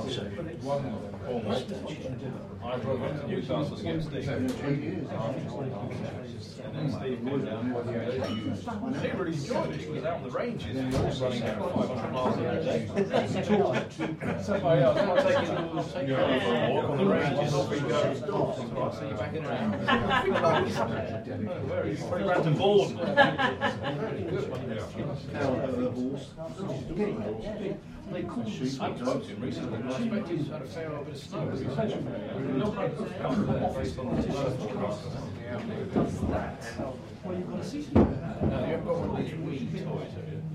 I drove up to Newcastle to get Steve. And then Steve came down. He really enjoyed it. He was out on the ranges, running down 500 miles a day. So I was taking him for a walk on the ranges. Off he goes. I'll see you back in an hour. He's pretty random bored. I haven't spoken to him recently, but I expect he's had a fair bit of snow recently. Well, you've got a season. No, you haven't got one of these weed toys, have you?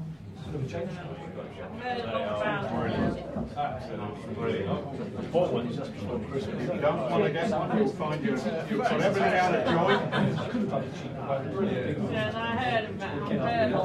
They are brilliant. Absolutely brilliant. Bought one just before Christmas. If you don't want to get one, you'll find you've got everything out of joint. Yeah, I heard about it.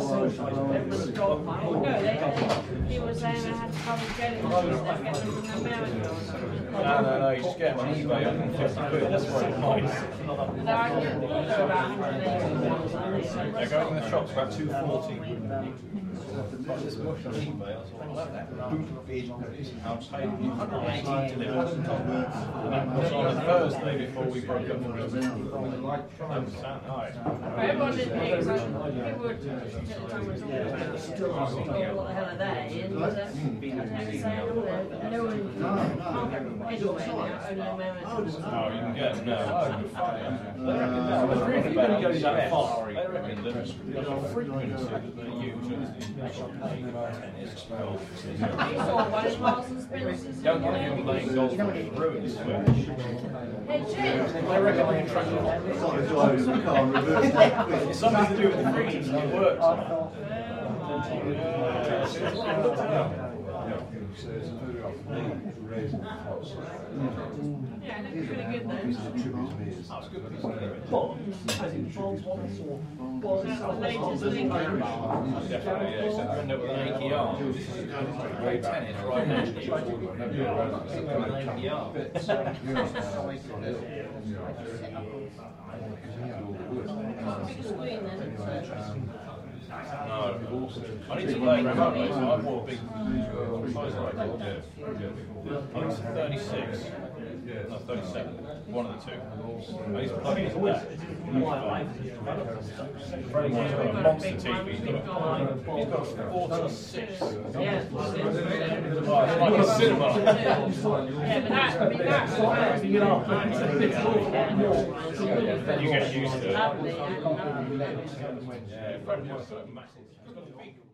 He was saying I had to come and get it and get them from America. No, you just get them on eBay, 150 quid, that's what it costs. No, I didn't know about 180. They're going in the shops about 240. Like this much on eBay, that's all like that. I'll pay you 180 delivered. And that was on a Thursday before we broke up for Christmas. Everyone didn't think it was people would at the time was all about what the hell are they? And they were saying, no one can't get them anywhere now, only Americans. Oh, you can get them now. They reckon that goes that far. They reckon that the frequency that they use is don't want him playing golf and ruin his switch. Hey, Jim! They reckon they can track it's something to do with the frequency it works on. Yeah, it looks pretty good though. That's the latest thing. Definitely, yeah. Except you end up with an achy arm. Great tennis right now. An achy arm. Big screen then. No, I need to play remotely, so I bought a big size like that. I think it's 36. No, 37. One of the two. I need to plug into that. Freddie's got a monster TV. He's got a 46. Yeah. Oh, it's like a cinema. Yeah, but that's fine. You get used to it. Lovely. Yeah, Freddie's got a massive.